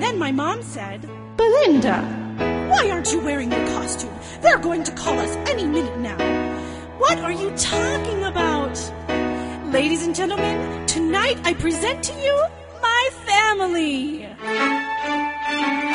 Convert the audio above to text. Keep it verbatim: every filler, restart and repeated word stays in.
Then my mom said, Belinda, why aren't you wearing your costume? They're going to call us any minute now. What are you talking about? Ladies and gentlemen, tonight I present to you my family.